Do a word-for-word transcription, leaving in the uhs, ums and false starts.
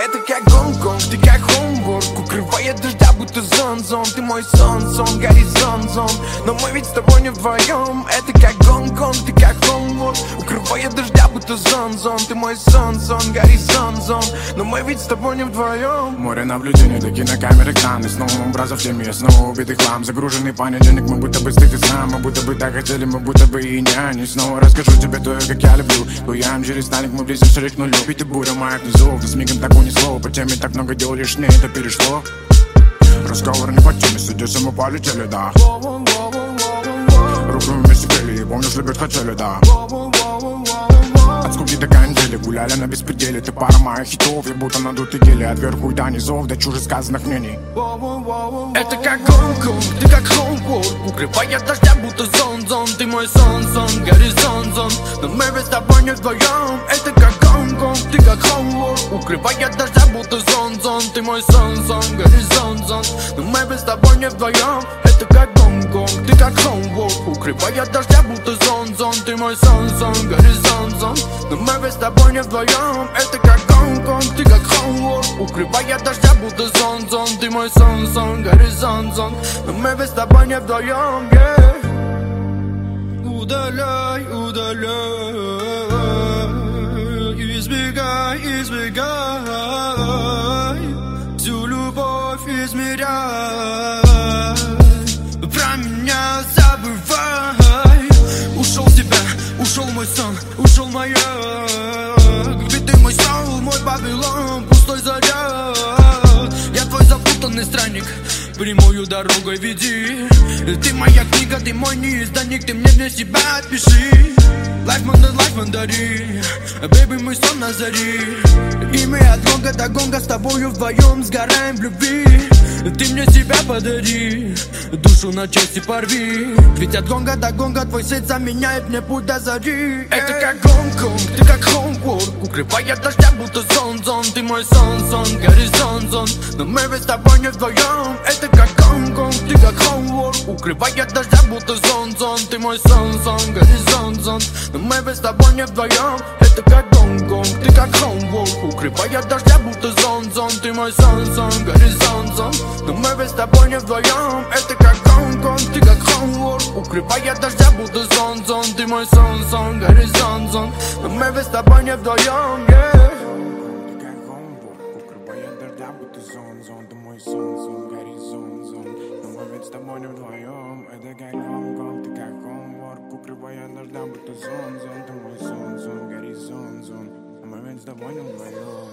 Это как Гонконг, ты как Хомбург, укрывает дождя, будто зон-зон. Ты мой сон-сон, горизонт-зон, но мы ведь с тобой не вдвоем. Это как Гонконг, ты как Хомбург, укрывает дождя, будто зон-зон. Ты мой сон-сон, горизонт-зон, но мы ведь с тобой не вдвоем. Море наблюдений, до кинокамер экраны, снова образов в теме, снова убитый хлам. Загруженный понедельник, мы будто бы стыд и сна, мы будто бы так хотели, мы будто бы и няни. Снова расскажу тебе то, как я люблю. Плывем через Титаник, мы близимся к нулю. Пить и буря моя внизу, да с мигом так унесло. По теме так много дел лишнее, это перешло. Разговор не по теме, садись, мы полетели, да. Руку вместе пели, помнишь, любят хотели, да. От скуки до кандели, гуляли на беспределе. Ты пара моих хитов, я будто надутый гели. От верху и до низов, до чужих сказанных мнений. Это как Гонконг, ты как Хомбург, укрывает дождя, будто зон-зон. Ты мой сон-сон, горизонт-зон, но мы ведь с тобой не вдвоем. Это как Гонконг, ты как Хомбург, укрывает дождя, будто зон-зон. Ты мой сон-сон, горизонт-зон, но мы ведь с тобой не вдвоем. Это как Гонконг, ты как Хомбург, укрывает дождя, будто зон-зон. Ты мой сон-сон, горизонт-зон, но мы ведь с тобой не вдвоем. Это как Гонконг, ты как Хомбург, укрывает дождя, будто зон-зон. Ты мой сон-сон, горизонт-зон, но мы ведь с тобой не вдвоем, yeah. Удаляй, удаляй, избегай, избегай, всю любовь измеряй, про меня забывай. Ушел с тебя, ушел мой сон, ушел моя. Ведь ты мой сон, мой Вавилон, пустой заряд. Я твой запутанный странник, прямую дорогой веди. Ты моя книга, ты мой неизданник, ты мне для себя отпиши. Life man, life man, дари, baby, мы сон на зари. И мы от гонга до гонга с тобою вдвоем сгораем в любви. Ты мне себя подари, душу на части порви. Ведь от гонга до гонга твой свет заменяет мне путь до зари. Это как Гонконг, ты как Хомбург, укрывает дождя, будто зон-зон. Ты мой сон-сон, горизонт-зон, но мы ведь с тобой не вдвоем. Это как Гонконг, ты как Хомбург, укрывает дождя, будто зон-зон. Ты мой сон-сон, горизонт-зон, но мы ведь с тобой не вдвоем. Это как Гонконг, ты как Хомбург, укрывает дождя, будто зон-зон. Ты мой сон-сон, горизонт-зон, но мы ведь с тобой не вдвоем. Это как Гонконг, ты как Хомбург, укрывает дождя, будто зон-зон. Ты мой сон-сон, горизонт-зон, но мы ведь с тобой не вдвоем, yeah. Ты как Хомбург, укрывает дождя, будто зон-зон. Ты мой сон-сон, горизонт-зон, но мы ведь с тобой не вдвоем. Это как Гонконг, ты как Хомбург, укрывает дождя, будто зон-зон. Ты мой сон-сон, горизонт-зон, но мы ведь с тобой не вдвоем.